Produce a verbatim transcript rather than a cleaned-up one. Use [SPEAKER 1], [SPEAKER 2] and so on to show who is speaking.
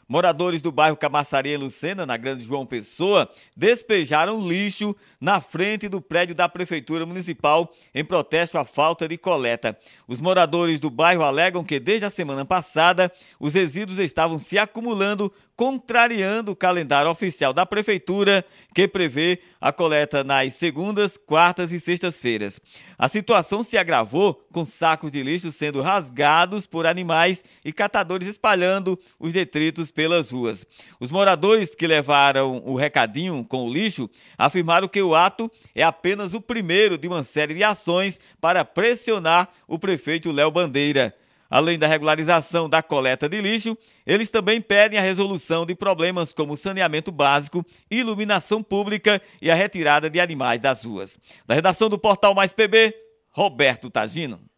[SPEAKER 1] Moradores do bairro Camaçaria e Lucena, na Grande João Pessoa, despejaram lixo na frente do prédio da Prefeitura Municipal em protesto à falta de coleta. Os moradores do bairro alegam que desde a semana passada os resíduos estavam se acumulando, contrariando o calendário oficial da Prefeitura, que prevê a coleta nas segundas, quartas e sextas-feiras. A situação se agravou com sacos de lixo sendo rasgados por animais e catadores espalhando os detritos pelas ruas. Os moradores que levaram o recadinho com o lixo afirmaram que o ato é apenas o primeiro de uma série de ações para pressionar o prefeito Léo Bandeira. Além da regularização da coleta de lixo, eles também pedem a resolução de problemas como saneamento básico, iluminação pública e a retirada de animais das ruas. Da redação do Portal Mais P B, Roberto Tagino.